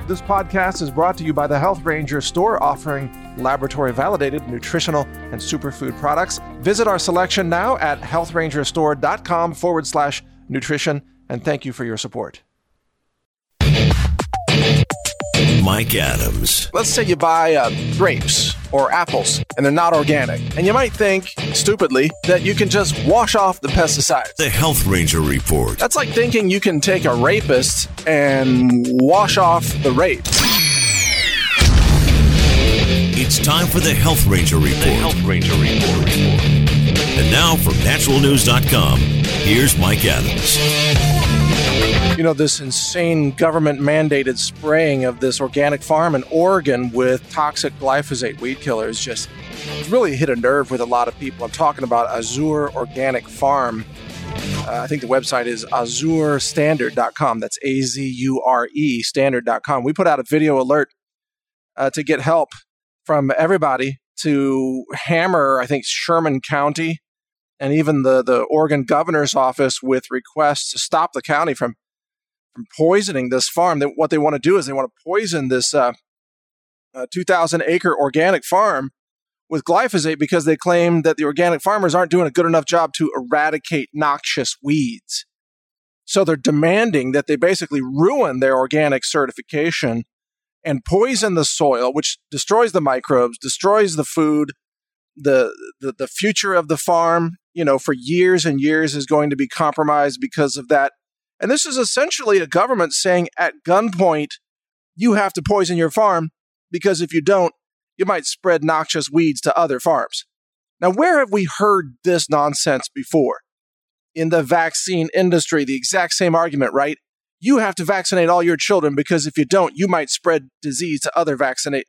This podcast is brought to you by the Health Ranger store, offering laboratory-validated nutritional and superfood products. Visit our selection now at healthrangerstore.com/nutrition, and thank you for your support. Mike Adams. Let's say you buy grapes or apples, and they're not organic. And you might think, stupidly, that you can just wash off the pesticides. The Health Ranger Report. That's like thinking you can take a rapist and wash off the rape. It's time for the Health Ranger Report. The Health Ranger Report. And now from naturalnews.com, here's Mike Adams. You know, this insane government-mandated spraying of this organic farm in Oregon with toxic glyphosate weed killers just really hit a nerve with a lot of people. I'm talking about Azure Organic Farm. I think the website is azurestandard.com. That's A-Z-U-R-E standard.com. We put out a video alert to get help from everybody to hammer, I think, Sherman County and even the Oregon governor's office with requests to stop the county from poisoning this farm. What they want to do is they want to poison this 2,000-acre organic farm with glyphosate because they claim that the organic farmers aren't doing a good enough job to eradicate noxious weeds. So they're demanding that they basically ruin their organic certification and poison the soil, which destroys the microbes, destroys the food, the future of the farm, you know, for years and years is going to be compromised because of that. And this is essentially a government saying at gunpoint, you have to poison your farm because if you don't, you might spread noxious weeds to other farms. Now, where have we heard this nonsense before? In the vaccine industry, the exact same argument, right? You have to vaccinate all your children because if you don't, you might spread disease to other vaccinated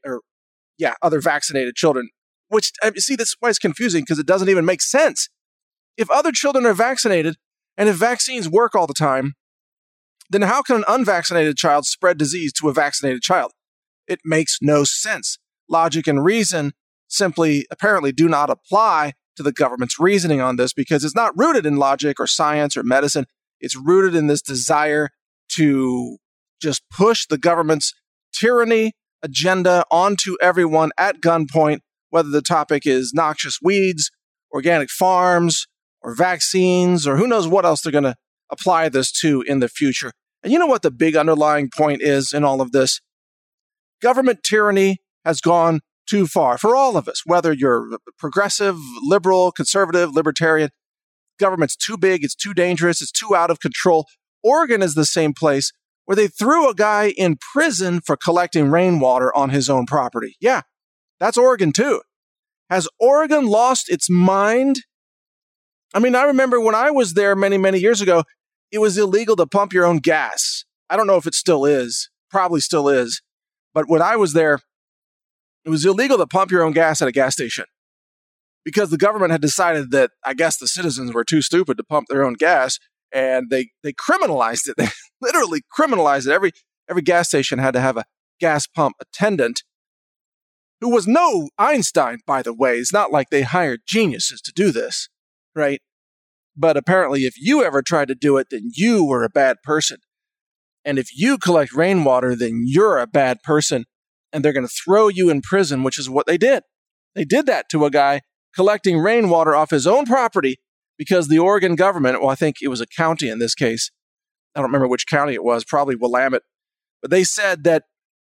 children. Which, see, that's why it's confusing because it doesn't even make sense. If other children are vaccinated and if vaccines work all the time, then how can an unvaccinated child spread disease to a vaccinated child? It makes no sense. Logic and reason simply apparently do not apply to the government's reasoning on this because it's not rooted in logic or science or medicine. It's rooted in this desire to just push the government's tyranny agenda onto everyone at gunpoint, whether the topic is noxious weeds, organic farms, or vaccines, or who knows what else they're going to apply this to in the future. And you know what the big underlying point is in all of this? Government tyranny has gone too far for all of us, whether you're progressive, liberal, conservative, libertarian. Government's too big, it's too dangerous, it's too out of control. Oregon is the same place where they threw a guy in prison for collecting rainwater on his own property. Yeah, that's Oregon too. Has Oregon lost its mind? I mean, I remember when I was there many, many years ago, it was illegal to pump your own gas. I don't know if it still is. Probably still is. But when I was there, it was illegal to pump your own gas at a gas station because the government had decided that, I guess, the citizens were too stupid to pump their own gas, and they criminalized it. They literally criminalized it. Every gas station had to have a gas pump attendant who was no Einstein, by the way. It's not like they hired geniuses to do this, right? But apparently, if you ever tried to do it, then you were a bad person. And if you collect rainwater, then you're a bad person. And they're going to throw you in prison, which is what they did. They did that to a guy collecting rainwater off his own property because the Oregon government, well, I think it was a county in this case. I don't remember which county it was, probably Willamette. But they said that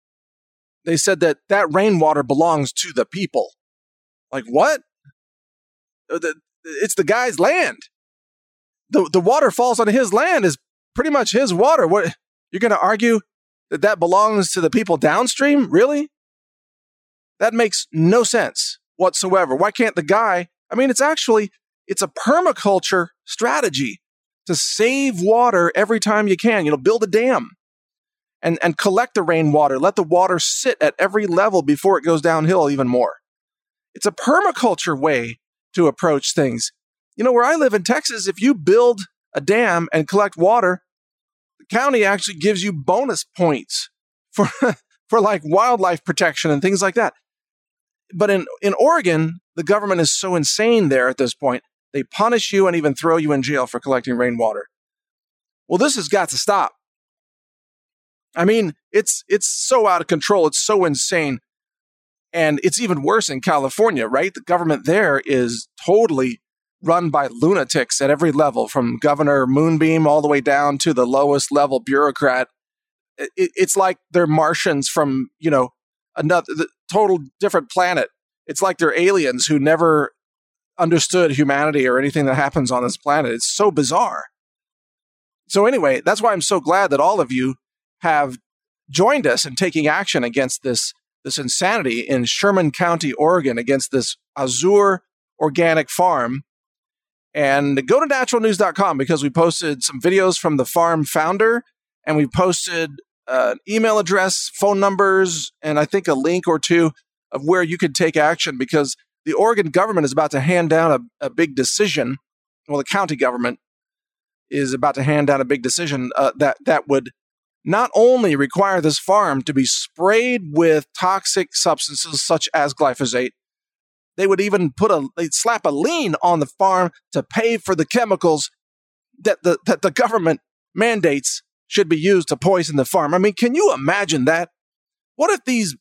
rainwater belongs to the people. Like, what? It's the guy's land. The water falls on his land is pretty much his water. What, you're going to argue that belongs to the people downstream? Really? That makes no sense whatsoever. Why can't the guy, I mean, it's a permaculture strategy to save water every time you can. You know, build a dam and collect the rainwater. Let the water sit at every level before it goes downhill even more. It's a permaculture way to approach things. You know, where I live in Texas, if you build a dam and collect water, the county actually gives you bonus points for like wildlife protection and things like that. But in Oregon, the government is so insane there at this point, they punish you and even throw you in jail for collecting rainwater. Well, this has got to stop. I mean, it's so out of control. It's so insane. And it's even worse in California, right? The government there is totally run by lunatics at every level, from Governor Moonbeam all the way down to the lowest level bureaucrat. It's like they're Martians from, another total different planet. It's like they're aliens who never understood humanity or anything that happens on this planet. It's so bizarre. So anyway, that's why I'm so glad that all of you have joined us in taking action against this insanity in Sherman County, Oregon, against this Azure organic farm. And go to naturalnews.com because we posted some videos from the farm founder, and we posted an email address, phone numbers, and I think a link or two of where you could take action, because the Oregon government is about to hand down a big decision. Well, the county government is about to hand down a big decision that would not only require this farm to be sprayed with toxic substances such as glyphosate, they would even they'd slap a lien on the farm to pay for the chemicals that the government mandates should be used to poison the farm. I mean, can you imagine that? What if these,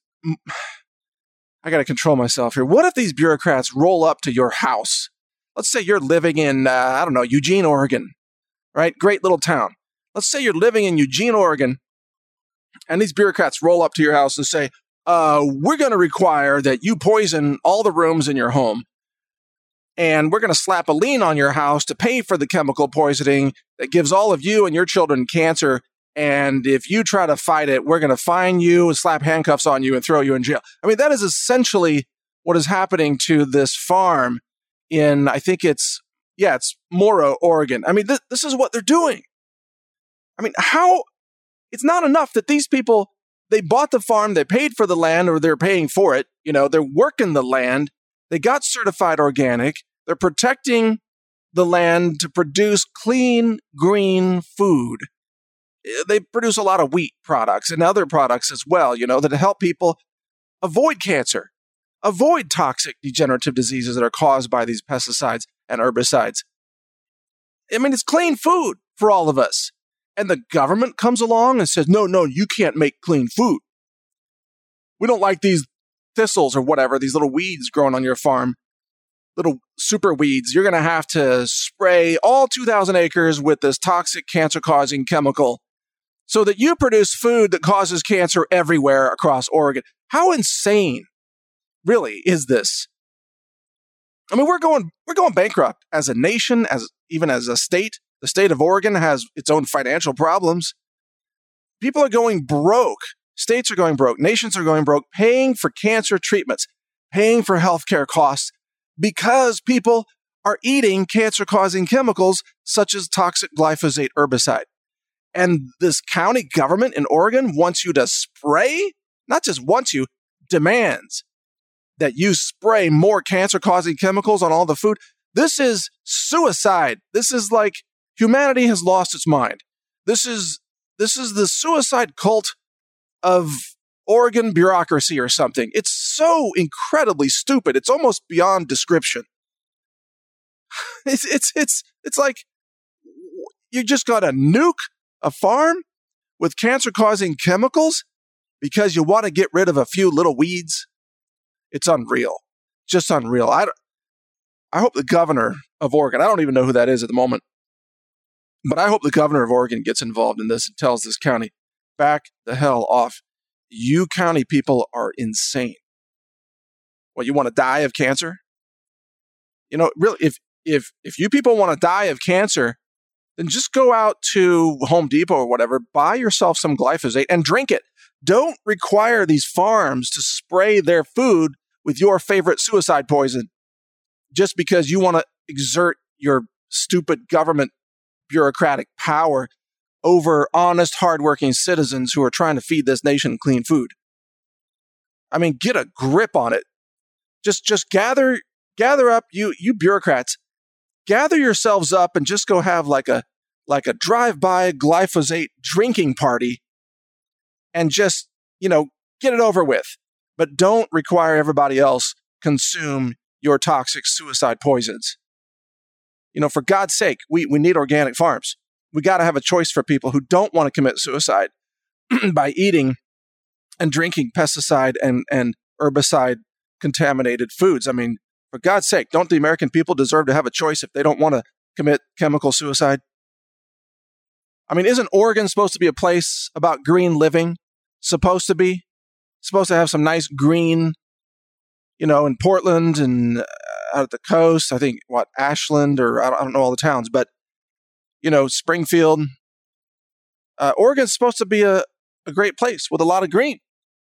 I got to control myself here. What if these bureaucrats roll up to your house? Let's say you're living in, Eugene, Oregon, right? Great little town. Let's say you're living in Eugene, Oregon, and these bureaucrats roll up to your house and say, we're going to require that you poison all the rooms in your home. And we're going to slap a lien on your house to pay for the chemical poisoning that gives all of you and your children cancer. And if you try to fight it, we're going to fine you and slap handcuffs on you and throw you in jail. I mean, that is essentially what is happening to this farm in, I think it's Moro, Oregon. I mean, this is what they're doing. I mean, it's not enough that these people, they bought the farm, they paid for the land, or they're paying for it. They're working the land. They got certified organic. They're protecting the land to produce clean, green food. They produce a lot of wheat products and other products as well, that help people avoid cancer, avoid toxic degenerative diseases that are caused by these pesticides and herbicides. I mean, it's clean food for all of us. And the government comes along and says, no, you can't make clean food. We don't like these thistles or whatever, these little weeds growing on your farm, little super weeds. You're going to have to spray all 2,000 acres with this toxic cancer-causing chemical so that you produce food that causes cancer everywhere across Oregon. How insane, really, is this? I mean, we're going bankrupt as a nation, even as a state. The state of Oregon has its own financial problems. People are going broke. States are going broke. Nations are going broke, paying for cancer treatments, paying for healthcare costs because people are eating cancer-causing chemicals such as toxic glyphosate herbicide. And this county government in Oregon wants you to spray, not just wants you, demands that you spray more cancer-causing chemicals on all the food. This is suicide. This is like humanity has lost its mind. This is the suicide cult of Oregon bureaucracy or something. It's so incredibly stupid. It's almost beyond description. It's like you just got to nuke a farm with cancer-causing chemicals because you want to get rid of a few little weeds. It's unreal. Just unreal. I hope the governor of Oregon, I don't even know who that is at the moment, but I hope the governor of Oregon gets involved in this and tells this county, back the hell off. You county people are insane. What, you want to die of cancer? Really, if you people want to die of cancer, then just go out to Home Depot or whatever, buy yourself some glyphosate and drink it. Don't require these farms to spray their food with your favorite suicide poison just because you want to exert your stupid government bureaucratic power over honest, hardworking citizens who are trying to feed this nation clean food. I mean, get a grip on it. Just gather up, you bureaucrats, gather yourselves up and just go have like a drive-by glyphosate drinking party and just, get it over with. But don't require everybody else consume your toxic suicide poisons. For God's sake, we need organic farms. We got to have a choice for people who don't want to commit suicide. by eating and drinking pesticide and herbicide contaminated foods. I mean, for God's sake, don't the American people deserve to have a choice if they don't want to commit chemical suicide? I mean, isn't Oregon supposed to be a place about green living? Supposed to be? Supposed to have some nice green, in Portland and out at the coast. I think, Ashland, or I don't know all the towns, but, Springfield. Oregon's supposed to be a great place with a lot of green.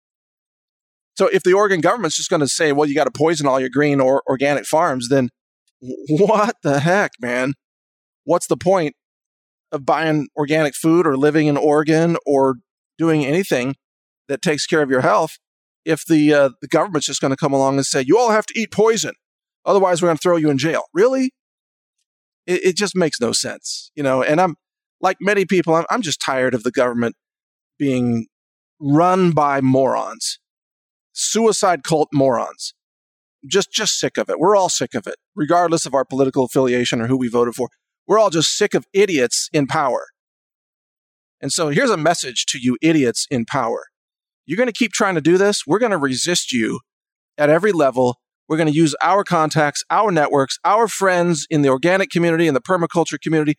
So if the Oregon government's just going to say, well, you got to poison all your green or organic farms, then what the heck, man? What's the point of buying organic food or living in Oregon or doing anything that takes care of your health if the government's just going to come along and say, you all have to eat poison, otherwise we're going to throw you in jail? Really? It just makes no sense, and I'm like many people, I'm just tired of the government being run by morons, suicide cult morons. Just sick of it. We're all sick of it, regardless of our political affiliation or who we voted for. We're all just sick of idiots in power. And so here's a message to you idiots in power. You're going to keep trying to do this. We're going to resist you at every level. We're going to use our contacts, our networks, our friends in the organic community and the permaculture community.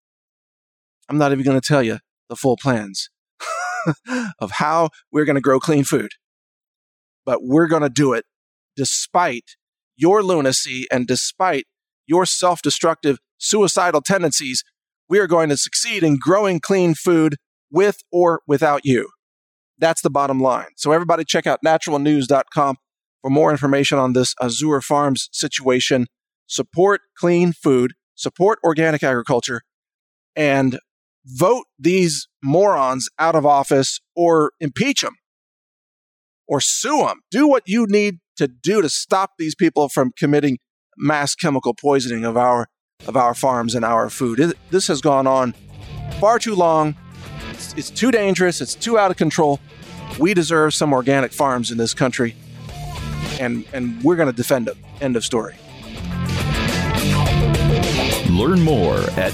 I'm not even going to tell you the full plans of how we're going to grow clean food. But we're going to do it despite your lunacy and despite your self-destructive, suicidal tendencies. We are going to succeed in growing clean food with or without you. That's the bottom line. So everybody check out naturalnews.com for more information on this Azure Farms situation. Support clean food, support organic agriculture, and vote these morons out of office or impeach them or sue them. Do what you need to do to stop these people from committing mass chemical poisoning of our farms and our food. This has gone on far too long. It's too dangerous. It's too out of control. We deserve some organic farms in this country, and we're going to defend them. End of story. Learn more at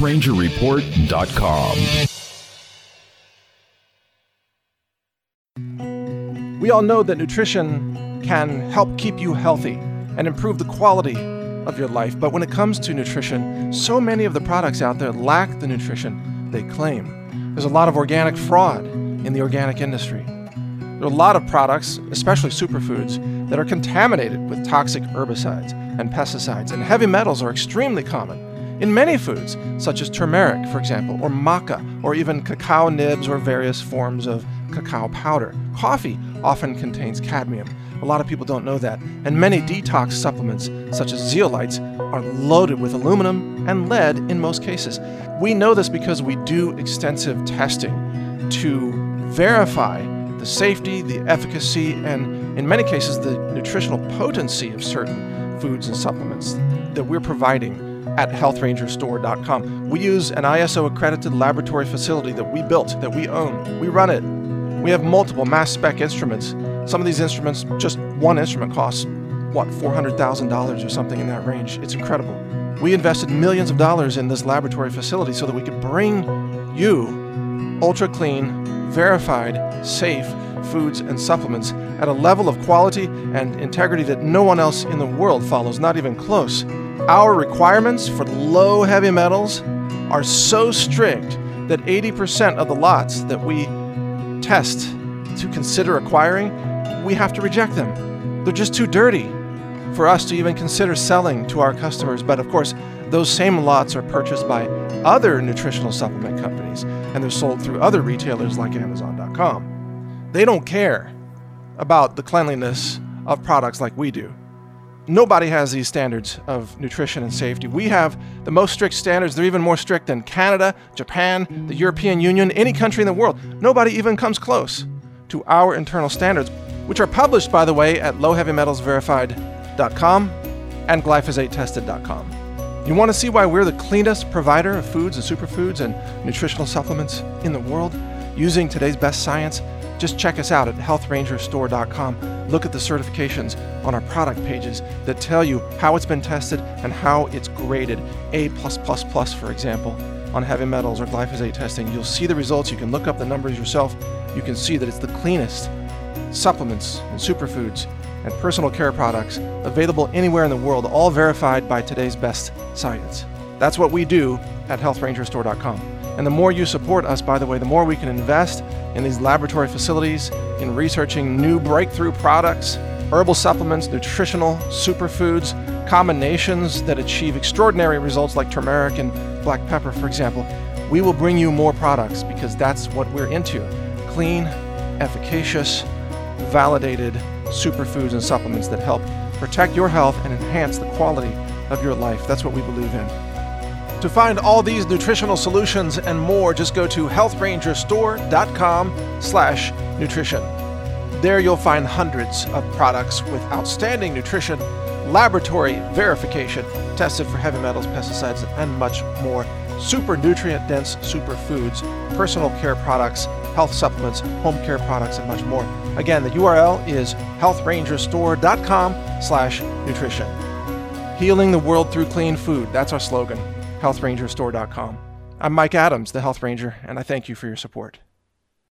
healthrangerreport.com. We all know that nutrition can help keep you healthy and improve the quality of your life. But when it comes to nutrition, so many of the products out there lack the nutrition they claim. There's a lot of organic fraud in the organic industry. There are a lot of products, especially superfoods, that are contaminated with toxic herbicides and pesticides, and heavy metals are extremely common in many foods, such as turmeric, for example, or maca, or even cacao nibs or various forms of cacao powder. Coffee often contains cadmium. A lot of people don't know that. And many detox supplements, such as zeolites, are loaded with aluminum and lead in most cases. We know this because we do extensive testing to verify the safety, the efficacy, and in many cases, the nutritional potency of certain foods and supplements that we're providing at healthrangerstore.com. We use an ISO accredited laboratory facility that we built, that we own. We run it. We have multiple mass spec instruments. Some of these instruments, just one instrument costs, $400,000 or something in that range. It's incredible. We invested millions of dollars in this laboratory facility so that we could bring you ultra clean, verified, safe foods and supplements at a level of quality and integrity that no one else in the world follows, not even close. Our requirements for low heavy metals are so strict that 80% of the lots that we test to consider acquiring, we have to reject them. They're just too dirty for us to even consider selling to our customers. But of course, those same lots are purchased by other nutritional supplement companies, and they're sold through other retailers like Amazon.com. They don't care about the cleanliness of products like we do. Nobody has these standards of nutrition and safety. We have the most strict standards. They're even more strict than Canada, Japan, the European Union, any country in the world. Nobody even comes close to our internal standards, which are published, by the way, at lowheavymetalsverified.com and glyphosate-tested.com. You want to see why we're the cleanest provider of foods and superfoods and nutritional supplements in the world using today's best science? Just check us out at healthrangerstore.com. Look at the certifications on our product pages that tell you how it's been tested and how it's graded. A+++, for example. on heavy metals or glyphosate testing. You'll see the results. You can look up the numbers yourself. You can see that it's the cleanest supplements and superfoods and personal care products available anywhere in the world, all verified by today's best science. That's what we do at healthrangerstore.com. And the more you support us, by the way, the more we can invest in these laboratory facilities, in researching new breakthrough products, herbal supplements, nutritional superfoods, combinations that achieve extraordinary results like turmeric and black pepper, for example. We will bring you more products because that's what we're into. Clean, efficacious, validated superfoods and supplements that help protect your health and enhance the quality of your life. That's what we believe in. To find all these nutritional solutions and more, just go to healthrangerstore.com/nutrition. There you'll find hundreds of products with outstanding nutrition, laboratory verification, tested for heavy metals, pesticides, and much more. Super nutrient-dense superfoods, personal care products, health supplements, home care products, and much more. Again, the URL is healthrangerstore.com/nutrition. Healing the world through clean food. That's our slogan. healthrangerstore.com. I'm Mike Adams, the Health Ranger, and I thank you for your support.